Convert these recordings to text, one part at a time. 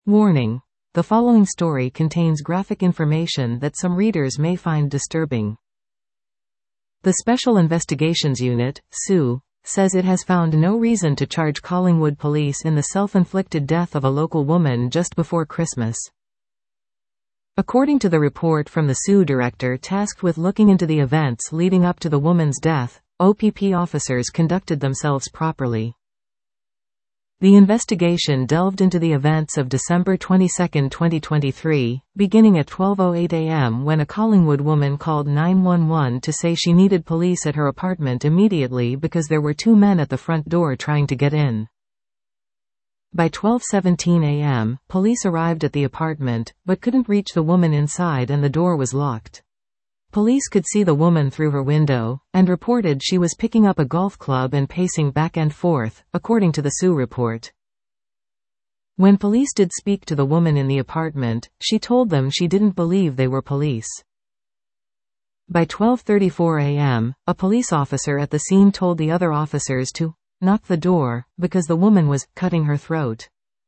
Warning: the following story contains graphic information that some readers may find disturbing. The Special Investigations Unit, SU, says it has found no reason to charge Collingwood Police in the self-inflicted death of a local woman just before Christmas. According to the report from the SU director tasked with looking into the events leading up to the woman's death, OPP officers conducted themselves properly. The investigation delved into the events of December 22, 2023, beginning at 12:08 a.m. when a Collingwood woman called 911 to say she needed police at her apartment immediately because there were two men at the front door trying to get in. By 12:17 a.m., police arrived at the apartment, but couldn't reach the woman inside and the door was locked. Police could see the woman through her window, and reported she was picking up a golf club and pacing back and forth, according to the SU report. When police did speak to the woman in the apartment, she told them she didn't believe they were police. By 12:34 a.m., a police officer at the scene told the other officers to knock the door, because the woman was cutting her throat.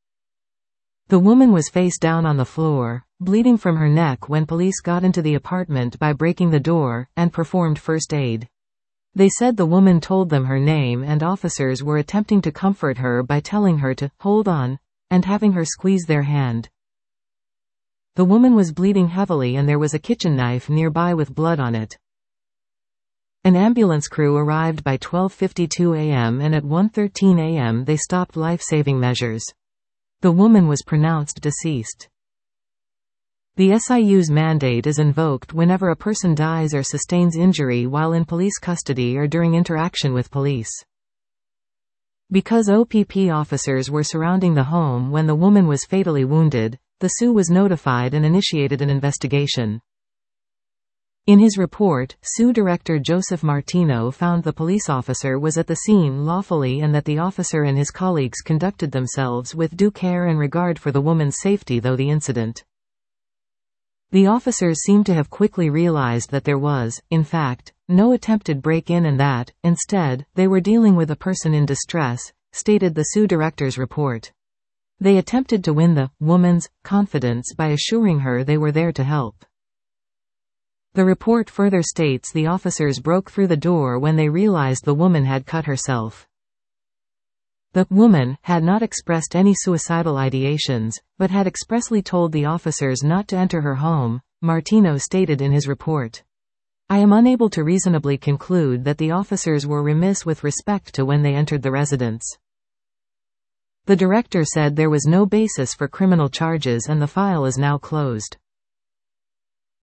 The woman was face down on the floor, bleeding from her neck when police got into the apartment by breaking the door, and performed first aid. They said the woman told them her name and officers were attempting to comfort her by telling her to hold on, and having her squeeze their hand. The woman was bleeding heavily and there was a kitchen knife nearby with blood on it. An ambulance crew arrived by 12:52 a.m. and at 1:13 a.m. they stopped life-saving measures. The woman was pronounced deceased. The SIU's mandate is invoked whenever a person dies or sustains injury while in police custody or during interaction with police. Because OPP officers were surrounding the home when the woman was fatally wounded, the SU was notified and initiated an investigation. In his report, SU Director Joseph Martino found the police officer was at the scene lawfully and that the officer and his colleagues conducted themselves with due care and regard for the woman's safety through the incident. The officers seemed to have quickly realized that there was, in fact, no attempted break-in and that, instead, they were dealing with a person in distress, stated the SU Director's report. They attempted to win the woman's confidence by assuring her they were there to help. The report further states the officers broke through the door when they realized the woman had cut herself. The woman had not expressed any suicidal ideations, but had expressly told the officers not to enter her home, Martino stated in his report. I am unable to reasonably conclude that the officers were remiss with respect to when they entered the residence. The director said there was no basis for criminal charges and the file is now closed.